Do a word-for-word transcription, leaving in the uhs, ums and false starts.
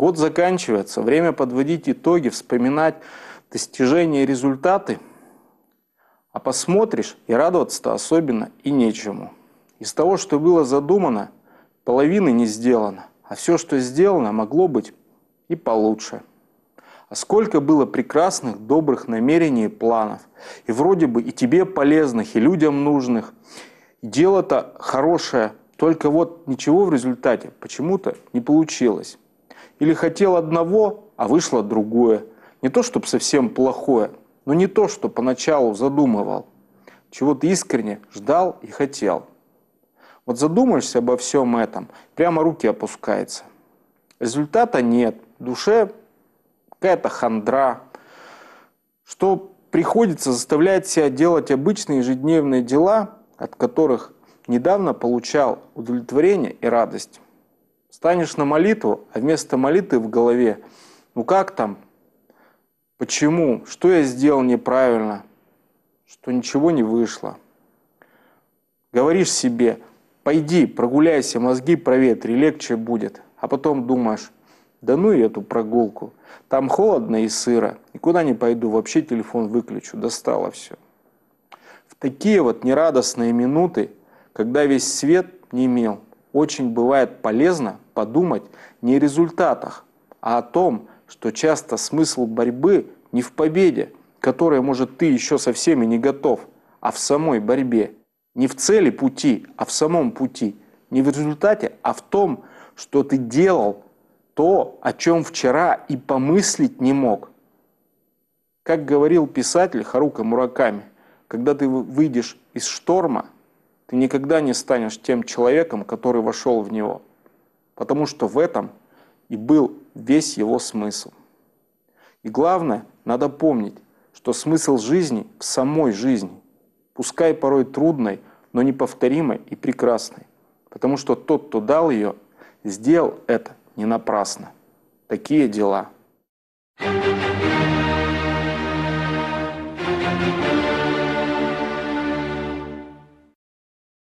Год заканчивается, время подводить итоги, вспоминать достижения и результаты. А посмотришь, и радоваться-то особенно и нечему. Из того, что было задумано, половины не сделано, а все, что сделано, могло быть и получше. А сколько было прекрасных, добрых намерений и планов, и вроде бы и тебе полезных, и людям нужных. Дело-то хорошее, только вот ничего в результате почему-то не получилось. Или хотел одного, а вышло другое. Не то, чтобы совсем плохое, но не то, что поначалу задумывал. Чего ты искренне ждал и хотел. Вот задумаешься обо всем этом, прямо руки опускаются. Результата нет, в душе какая-то хандра, что приходится заставлять себя делать обычные ежедневные дела, от которых недавно получал удовлетворение и радость. Станешь на молитву, а вместо молитвы в голове: ну как там, почему, что я сделал неправильно, что ничего не вышло. Говоришь себе: пойди, прогуляйся, мозги проветри, легче будет. А потом думаешь: да ну и эту прогулку, там холодно и сыро, никуда не пойду, вообще телефон выключу, достало все. В такие вот нерадостные минуты, когда весь свет не имел, очень бывает полезно подумать не о результатах, а о том, что часто смысл борьбы не в победе, к которой, может, ты еще совсем и не готов, а в самой борьбе. Не в цели пути, а в самом пути. Не в результате, а в том, что ты делал то, о чем вчера и помыслить не мог. Как говорил писатель Харуки Мураками, когда ты выйдешь из шторма, ты никогда не станешь тем человеком, который вошел в него. Потому что в этом и был весь его смысл. И главное, надо помнить, что смысл жизни в самой жизни, пускай порой трудной, но неповторимой и прекрасной. Потому что тот, кто дал ее, сделал это не напрасно. Такие дела.